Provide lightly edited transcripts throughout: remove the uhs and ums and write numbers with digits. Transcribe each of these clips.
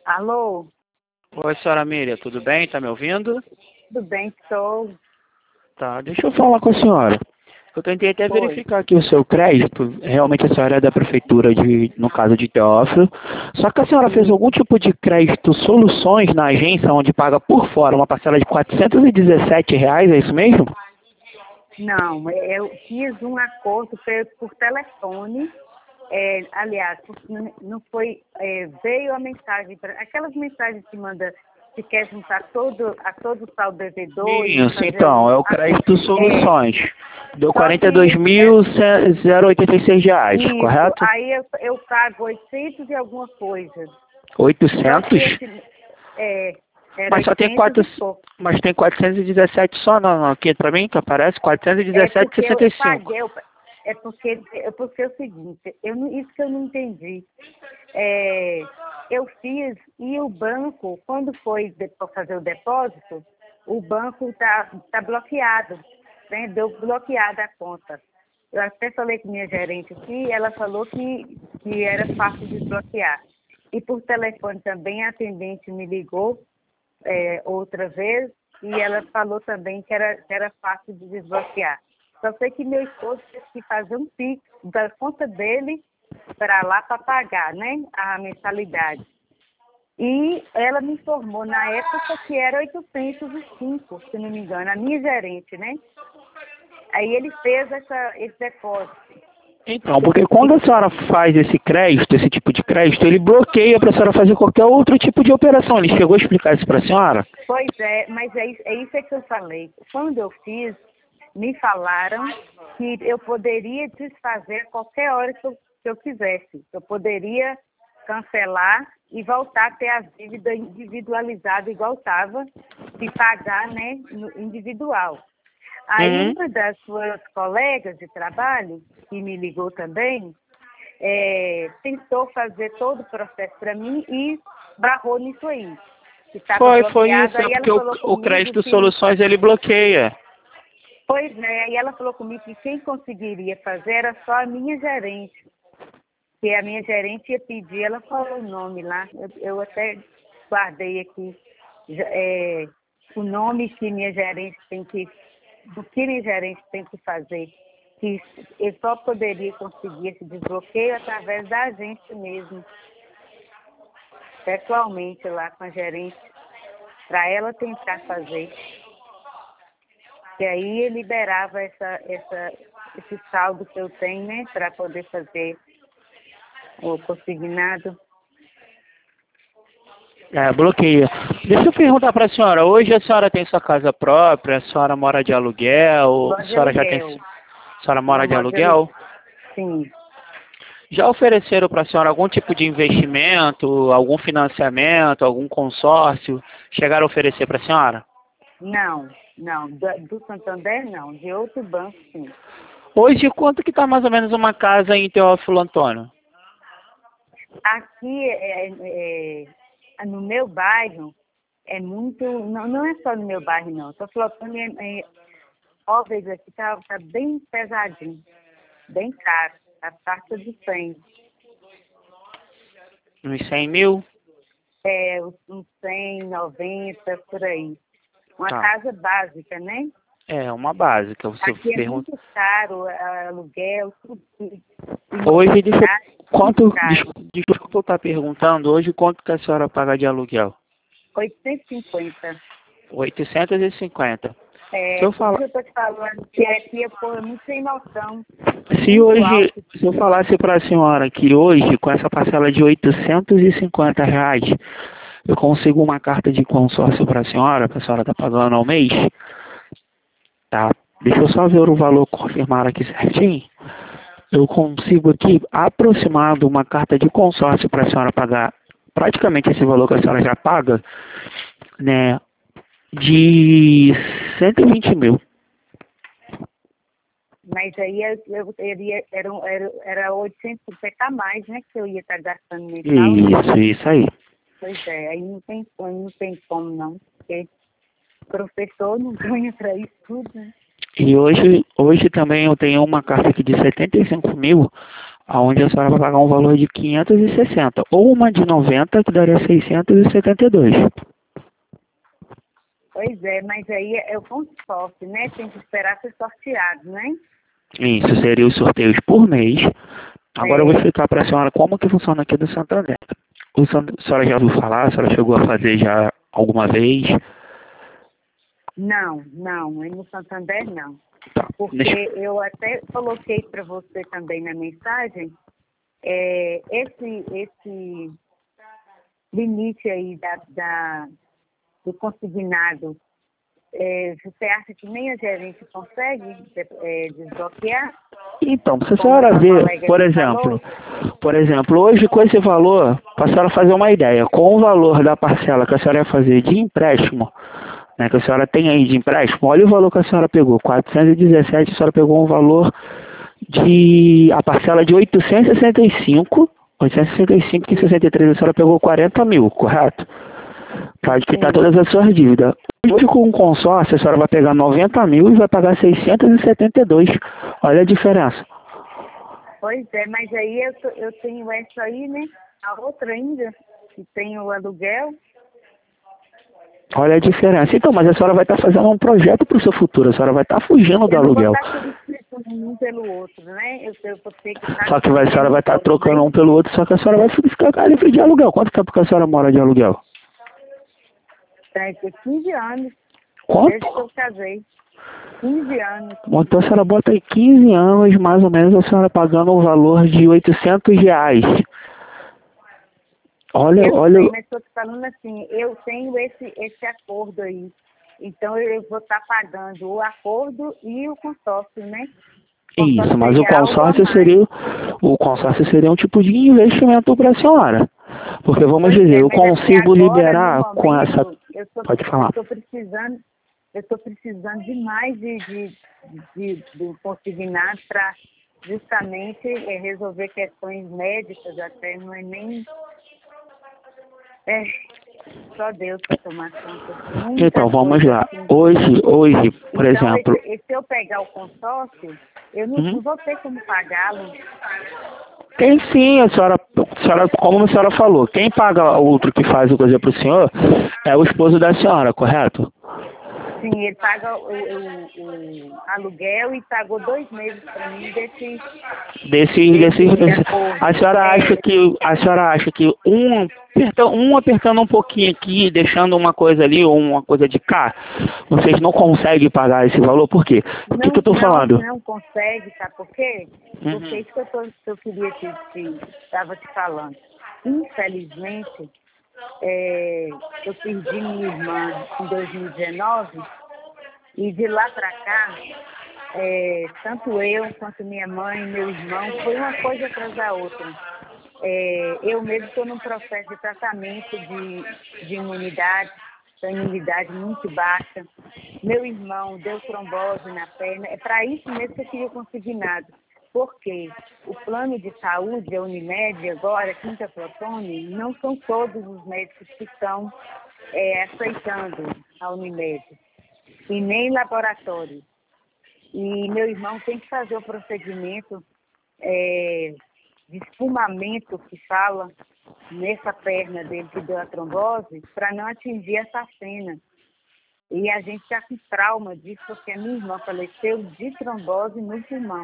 Alô, Oi, senhora Miriam, tudo bem? Tá me ouvindo? tudo bem? Estou. Tá, deixa eu falar com a senhora. Eu tentei até Oi. verificar aqui o seu crédito. Realmente a senhora é da prefeitura no caso de Teófilo. Só que a senhora fez Sim. algum tipo de crédito soluções na agência onde paga por fora uma parcela de R$ 417, é isso mesmo? Não, eu fiz um acordo por telefone. Aliás, não foi. Veio a mensagem, aquelas mensagens que manda, que quer juntar todo o saldo devedor e Isso, fazer então, é o crédito é, soluções. Deu só quarenta e dois que mil zero oitenta e seis reais, isso, correto? aí eu pago 800 e alguma coisa. Só que 800? era Mas só tem 800 quatro, e pouco. mas tem 417 só não, aqui pra mim, que aparece É porque eu 417,65. paguei, é porque é o seguinte, isso que eu não entendi. Eu fiz e o banco, quando foi para fazer o depósito, o banco tá bloqueado, né? Deu bloqueada a conta. Eu até falei com minha gerente aqui, ela falou que era fácil de desbloquear. E por telefone também a atendente me ligou outra vez e ela falou também que era fácil de desbloquear. Só sei que meu esposo teve que fazer um Pix da conta dele para lá para pagar, né, a mensalidade. E ela me informou na época que era 805, se não me engano, a minha gerente, né? Aí ele fez esse depósito. Então, porque quando a senhora faz esse crédito, esse tipo de crédito, ele bloqueia para a senhora fazer qualquer outro tipo de operação. Ele chegou a explicar isso para a senhora? Pois é, mas é isso que eu falei. Quando eu fiz, me falaram que eu poderia desfazer a qualquer hora que eu quisesse. Eu poderia cancelar e voltar a ter a dívida individualizada igual estava e pagar, né, individual. Aí Uhum. uma das suas colegas de trabalho, que me ligou também, tentou fazer todo o processo para mim e barrou nisso aí, que estava Foi bloqueado. isso, é Aí ela porque o, falou o comigo crédito que, soluções ele bloqueia. pois é, aí ela falou comigo que quem conseguiria fazer era só a minha gerente, que a minha gerente ia pedir, ela falou o nome lá, eu até guardei aqui o nome que minha gerente do que minha gerente tem que fazer, que eu só poderia conseguir esse desbloqueio através da agência mesmo, pessoalmente lá com a gerente, para ela tentar fazer. E aí liberava esse saldo que eu tenho, né, para poder fazer o consignado. É, bloqueia. Deixa eu perguntar para a senhora, hoje a senhora tem sua casa própria, a senhora mora de aluguel, a Moro de senhora já tem, aluguel. a senhora Não, mora de moro de aluguel. aluguel? Sim. Já ofereceram para a senhora algum tipo de investimento, algum financiamento, algum consórcio? Chegaram a oferecer para a senhora? Não. Do Santander, não. De outro banco, sim. Hoje, quanto que está mais ou menos uma casa em Teófilo Antônio? Aqui, no meu bairro, é muito... Não é só no meu bairro, não. Estou falando móveis aqui, tá bem pesadinho. Bem caro. A taxa de 100. Uns 100 mil? Uns 100, 90, por aí. Uma Tá. casa básica, né? É, uma básica. Você Aqui é pergunta. muito caro, aluguel, tudo. Hoje, deixa eu... Imobiliário, muito Quanto... caro. Desculpa eu estar perguntando, hoje quanto que a senhora paga de aluguel? 850. 850. Se eu Por isso falar... eu estou te falando que aqui é muito sem noção. Se Muito hoje, alto. se eu falasse para a senhora que hoje, com essa parcela de R$ 850, eu consigo uma carta de consórcio para a senhora tá pagando ao mês, tá? Deixa eu só ver o valor, confirmar aqui certinho. Eu consigo aqui aproximado uma carta de consórcio para a senhora pagar praticamente esse valor que a senhora já paga, né? De 120 mil. Mas aí eu teria, era 850 a mais, né? Que eu ia estar gastando mensal. Isso aí. Pois é, aí não tem como não. Porque professor não ganha para isso tudo, né? E hoje também eu tenho uma carta aqui de 75 mil Onde a senhora vai pagar um valor de 560, ou uma de 90, que daria 672. Pois é, mas aí é o consórcio, né? Tem que esperar ser sorteado, né? Isso, seria os sorteios por mês. Agora eu vou explicar para a senhora como que funciona aqui do Santander. A senhora já ouviu falar? A senhora chegou a fazer já alguma vez? Não, no Santander não. Tá. Porque eu até coloquei para você também na mensagem, esse limite aí do consignado, você acha que nem a gerente consegue desbloquear? Então, se a senhora ver, por exemplo, hoje com esse valor, para a senhora fazer uma ideia, com o valor da parcela que a senhora ia fazer de empréstimo, né, que a senhora tem aí de empréstimo, olha o valor que a senhora pegou, 417, a senhora pegou um valor a parcela de 865 e 63 a senhora pegou 40 mil, correto? Para quitar todas as suas dívidas. Hoje com um consórcio, a senhora vai pegar 90 mil e vai pagar 672. Olha a diferença. Pois é, mas aí eu tenho essa aí, né? A outra ainda, que tem o aluguel. Olha a diferença. Então, mas a senhora vai estar fazendo um projeto para o seu futuro. A senhora vai estar fugindo do aluguel. Eu não vou estar um pelo outro, né? Eu vou ter que estar... Só que a senhora vai estar trocando um pelo outro, só que a senhora vai ficar livre de aluguel. Quanto tempo que a senhora mora de aluguel? Tem 15 anos. Quanto? Desde que eu casei. 15 anos. Bom, então a senhora bota aí 15 anos, mais ou menos, a senhora pagando um valor de R$800. Olha. Sei, mas estou te falando assim, eu tenho esse acordo aí. Então eu vou estar pagando o acordo e o consórcio, né? Isso, mas o consórcio seria um tipo de investimento para a senhora. Porque vamos dizer, eu consigo liberar com essa. Pode falar. Eu estou precisando demais do consignado para justamente resolver questões médicas, até não é nem. Só Deus para tomar conta. Então, vamos lá. Hoje, por exemplo... Se eu pegar o consórcio, eu não vou ter como pagá-lo. Tem sim, a senhora, como a senhora falou, quem paga o outro que faz a coisa para o senhor é o esposo da senhora, correto? Sim, ele paga o aluguel e pagou 2 meses para mim A senhora acha que um apertando um pouquinho aqui, deixando uma coisa ali ou uma coisa de cá, vocês não conseguem pagar esse valor? Por quê? Por que eu estou falando? Não consegue, sabe por quê? Porque isso que eu queria estava te falando. Infelizmente, eu perdi minha irmã em 2019 e de lá para cá, tanto eu quanto minha mãe e meu irmão, foi uma coisa atrás da outra. Eu mesmo estou num processo de tratamento de imunidade, da imunidade muito baixa. Meu irmão deu trombose na perna. É para isso mesmo que eu queria consignado. Porque o plano de saúde, a Unimed, agora, Quinta Protone, não são todos os médicos que estão aceitando a Unimed. E nem laboratório. E meu irmão tem que fazer o procedimento de espumamento que fala nessa perna dele que deu a trombose, para não atingir essa cena. E a gente está com trauma disso, porque a minha irmã faleceu de trombose no pulmão.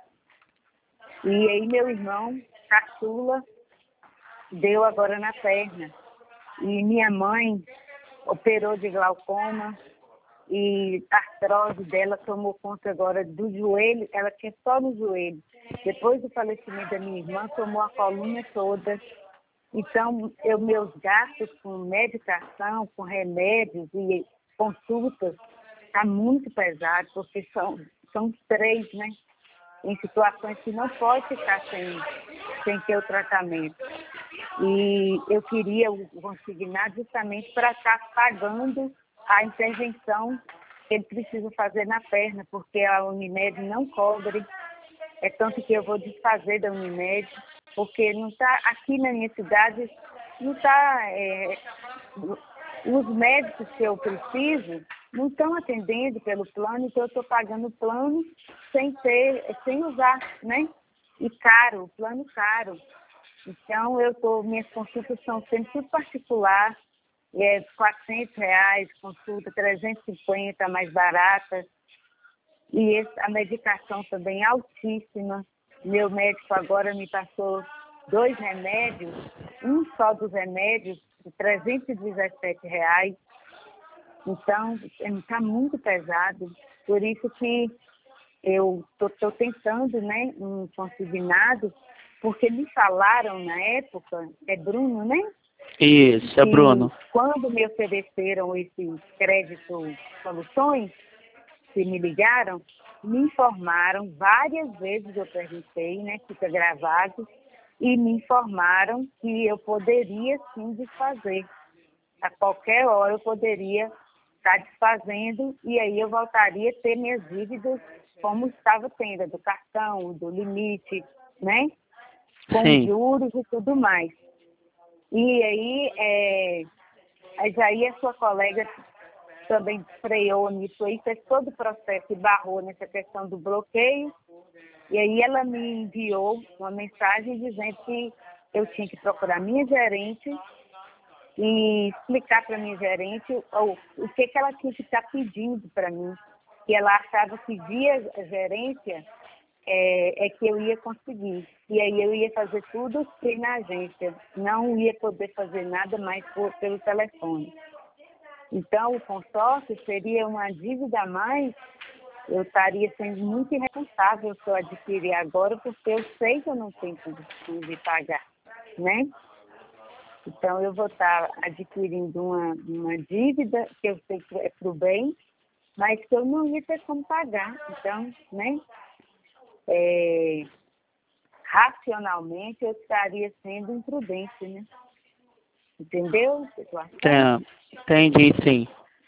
E aí meu irmão, caçula, deu agora na perna. E minha mãe operou de glaucoma e a artrose dela tomou conta agora do joelho, ela tinha só no joelho. Depois do falecimento da minha irmã, tomou a coluna toda. Então, meus gastos com medicação, com remédios e consultas, está muito pesado, porque são 3, né? Em situações que não pode ficar sem ter o tratamento. E eu queria o consignado justamente para estar pagando a intervenção que ele precisa fazer na perna, porque a Unimed não cobre. É tanto que eu vou desfazer da Unimed, porque não está aqui na minha cidade, não está. Os médicos que eu preciso não estão atendendo pelo plano, então eu estou pagando o plano sem usar, né? e caro, plano caro. Então, minhas consultas são sempre tudo particular, R$ 400, consulta 350, mais barata. E a medicação também altíssima. Meu médico agora me passou 2 remédios, um só dos remédios, de R$ 317. Então, está muito pesado. Por isso que eu estou tentando, né, um consignado, porque me falaram na época, é Bruno, né? Isso, é Bruno. Quando me ofereceram esse crédito soluções, que me ligaram, me informaram, várias vezes eu perguntei, né, fica gravado, e me informaram que eu poderia sim desfazer. A qualquer hora eu poderia estar desfazendo e aí eu voltaria a ter minhas dívidas como estava tendo, do cartão, do limite, né? Com Sim. juros e tudo mais. E aí, a sua colega também freou nisso aí, fez todo o processo e barrou nessa questão do bloqueio. E aí ela me enviou uma mensagem dizendo que eu tinha que procurar minha gerente e explicar para minha gerente o que ela tinha que estar pedindo para mim. Que ela achava que via a gerência que eu ia conseguir. E aí eu ia fazer tudo aqui na agência. Não ia poder fazer nada mais pelo telefone. Então, o consórcio seria uma dívida a mais. Eu estaria sendo muito irresponsável se eu adquirir agora, porque eu sei que eu não tenho condições de pagar, né? Então, eu vou estar adquirindo uma dívida que eu sei que é para o bem, mas que eu não ia ter como pagar. Então, né? Racionalmente, eu estaria sendo imprudente, né? Entendeu? Entendi, sim.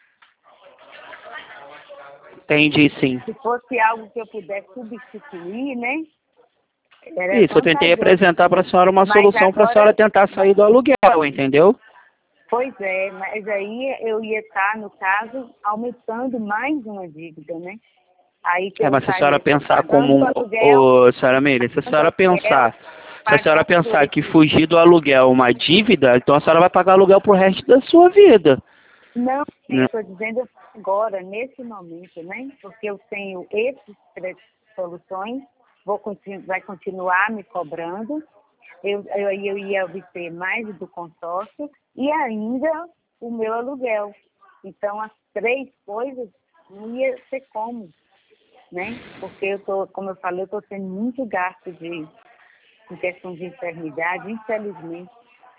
Entendi, sim. Se fosse algo que eu pudesse substituir, né? Isso, eu tentei apresentar para a senhora uma solução para a senhora tentar sair do aluguel, entendeu? Pois é, mas aí eu ia estar, no caso, aumentando mais uma dívida, né? Aí que Mas se a senhora pensar como senhora Meire, se a senhora pensar que fugir do aluguel é uma dívida, então a senhora vai pagar aluguel pro resto da sua vida. Não, eu estou dizendo agora, nesse momento, né? Porque eu tenho esses 3 soluções, vai continuar me cobrando, eu ia obter mais do consórcio e ainda o meu aluguel. Então, as 3 coisas não ia ter como, né? Porque como eu falei, eu estou tendo muito gasto em questão de enfermidade, infelizmente.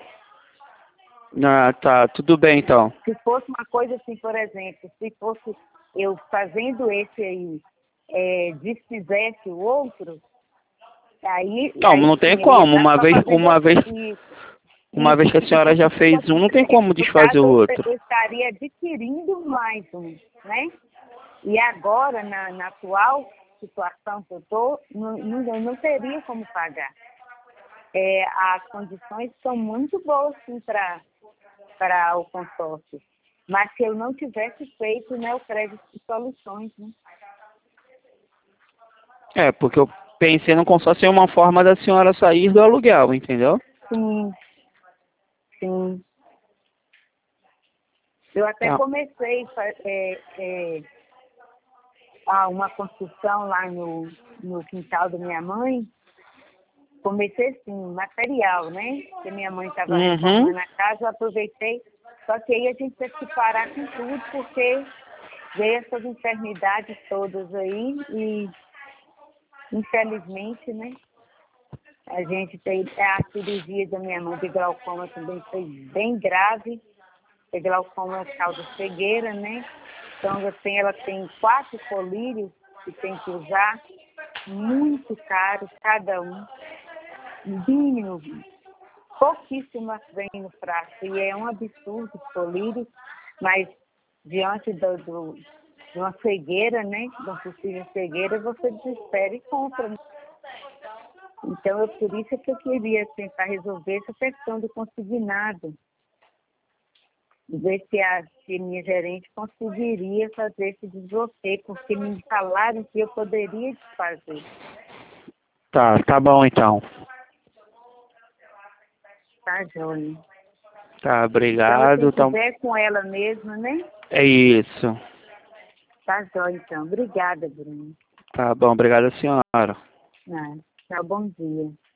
Ah, tá, tudo bem então. Se fosse uma coisa assim, por exemplo, se fosse eu fazendo esse aí, desfizesse o outro, aí... Não tem como, uma vez que a senhora já fez um, não tem como desfazer o outro. Eu estaria adquirindo mais um, né? E agora, na atual situação que eu estou, não teria como pagar. As condições são muito boas, sim, para o consórcio. Mas se eu não tivesse feito, né, o crédito de soluções, né? Porque eu pensei no consórcio em uma forma da senhora sair do aluguel, entendeu? Sim, sim. Eu até comecei uma construção lá no quintal da minha mãe. Comecei assim, material, né? Porque minha mãe estava reformando a casa, eu aproveitei. Só que aí a gente teve que parar com tudo, porque veio essas enfermidades todas aí e, infelizmente, né? A gente tem a cirurgia da minha mãe de glaucoma também foi bem grave. A glaucoma causa cegueira, né? Então, ela tem 4 colírios que tem que usar, muito caros cada um. Mínimo, pouquíssimas vêm no frasco, e é um absurdo os colírios, mas diante de uma cegueira, né, de uma possível cegueira, você desespera e compra. Então, por isso que eu queria tentar resolver essa questão do consignado, ver se minha gerente conseguiria fazer esse desbloqueio, porque me falaram que eu poderia desfazer. Tá bom então. Tá, joia. Tá, Então, obrigado. se tiver com ela mesmo, né? É isso. Tá, joia, então. Obrigada, Bruno. Tá bom, obrigado, senhora. Ah, tchau, bom dia.